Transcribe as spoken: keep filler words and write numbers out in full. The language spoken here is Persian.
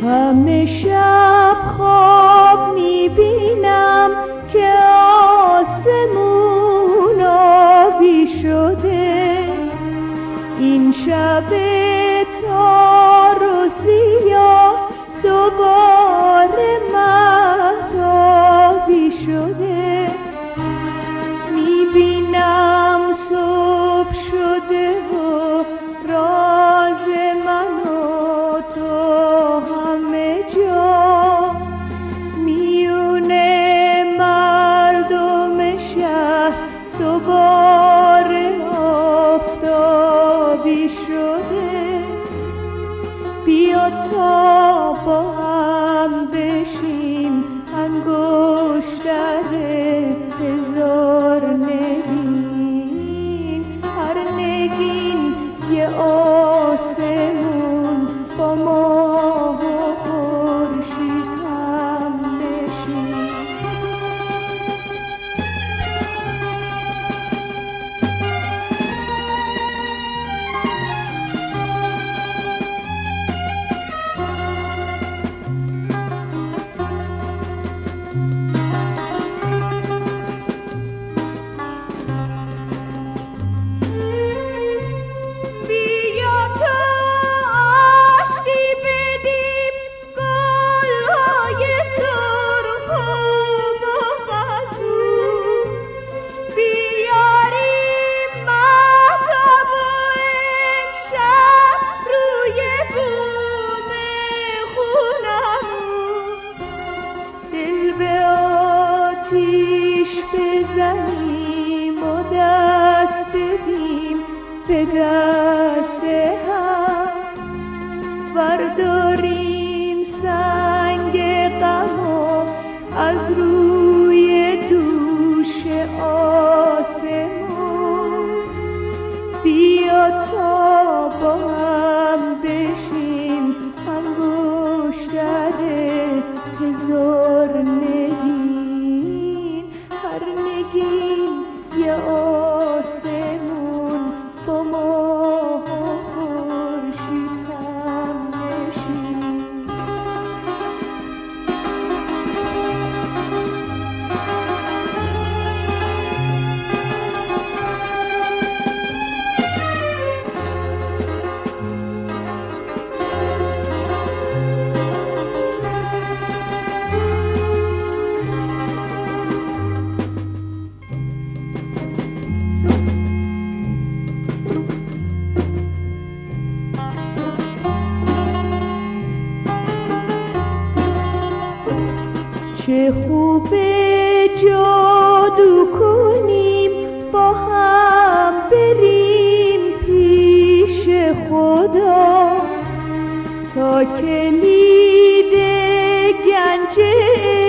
همه شب خواب میبینم که آسمون آبی شده، این شب تار و سیاه دوباره مهتابی شده. میبینم صبح شده و راز من و تو همه جا، میونه مردم شهر دوباره آفتابی شده. بیا تا با هم بشیم انگشتر هزار نگین، هر نگین یه آسمون با ماه و خورشید هم بشیم. بزنیم و دست بدیم به دست هم، برداریم سنگ غم و از روی دوش آسمون. بیا تا با هم بشیم انگشتر هزار نگین، هر نگین یه آسمون با ماه و خورشید هم نشین. چه خوبه جادو کنیم با هم بریم پیش خدا، تا کلید گنج